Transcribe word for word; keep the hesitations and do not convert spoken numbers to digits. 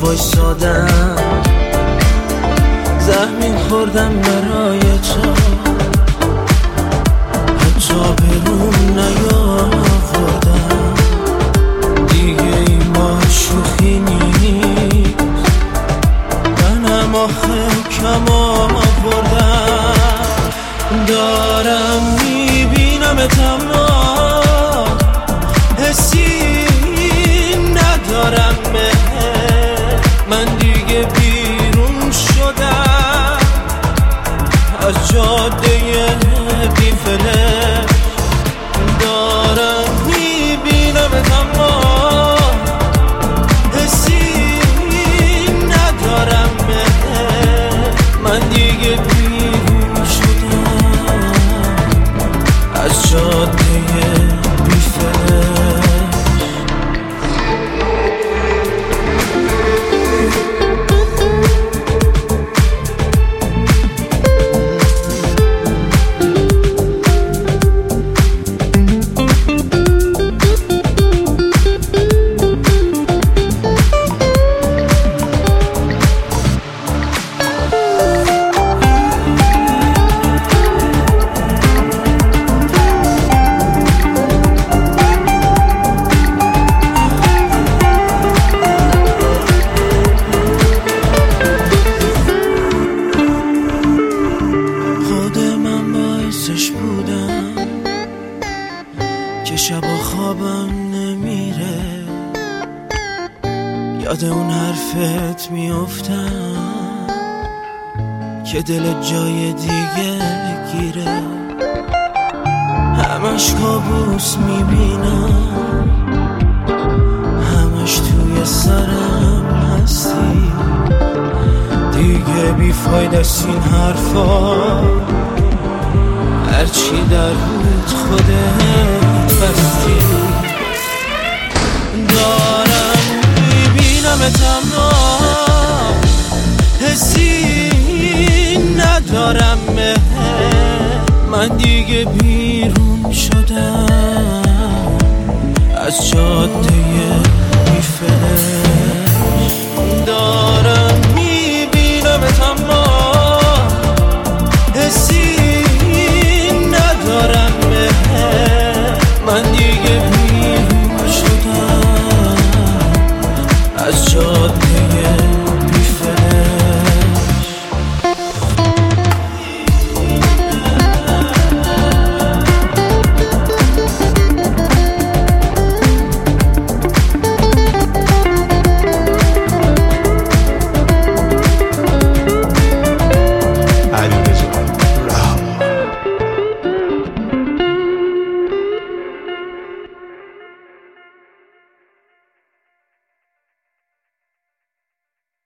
وایسادم، زخمی خوردم برای تو، حتی برون نیاوردم. دیگه این با شوخی نیست، منم آخه کم آوردم. دارم میبینمت اما حسی ندارم، من دیگه بیرون شدم از جاده بی فلک. دارم میبینمت اما حسی ندارم، من دیگه بیرون شدم از جاده بی فلک. که شبا خوابم نمیره، یاد اون حرفت میافتم که دل جای دیگه گیره. همش کابوس میبینم، همش توی سرم هستی. دیگه بیفایده است این حرفا، هرچی در بود خودت بستی. دارم میبینمت اما حسی ندارم، من دیگه بیرون شدم از جاده بی فلک. دارم میبینمت اما حسی ندارم، من دیگه بیرون شدم از جا